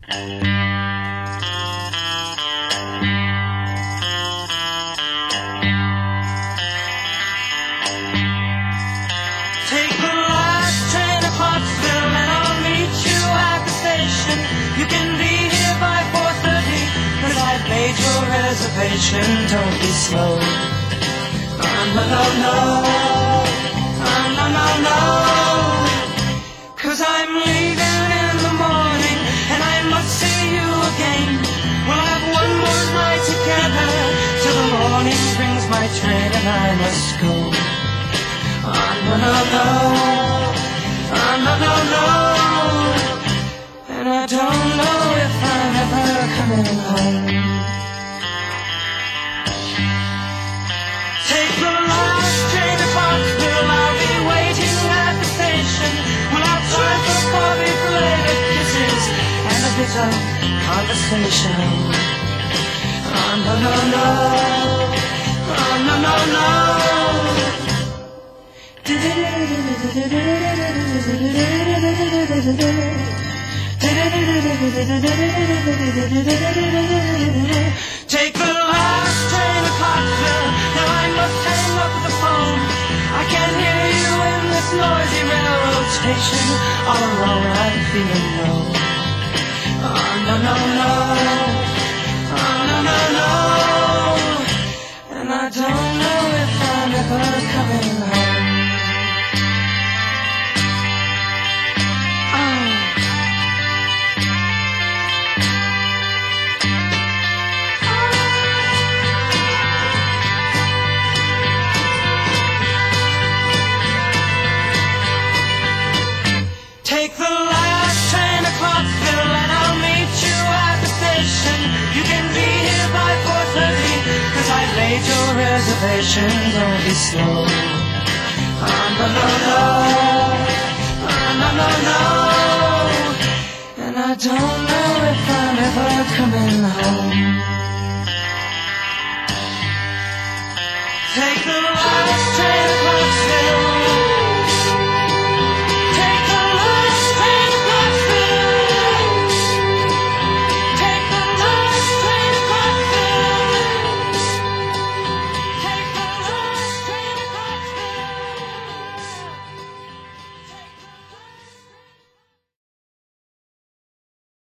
Take the last train to Pottsville and I'll meet you at the station. You can be here by 4:30, 'cause I've made your reservation. Don't be slow. No, no, no. No, no, no. 'Cause I'm leaving in the morning and I must see you again. We'll have one more night together till the morning brings my train and I must go. No, no, no. No, no, no. And I don't know if I'm ever coming home. Take the last train to Pottsville, I'll be waiting at the station. We'll have time for coffee, belated kisses, and a bit of conversation. No, no, no. No, no, no. Take the last train to Pottsville. Now I must hang up the phone. I can't hear you in this noisy railroad station. All alone I'm feeling low. No, no, no. No, no, no. And I don't know if I'm ever coming home. Take the last train to Clarksville and I'll meet you at the station. You can be here by 4:30, 'cause I've made your reservation. Don't be slow. No, no, no. No, no, no. And I don't know if I'm ever coming home. Take the last train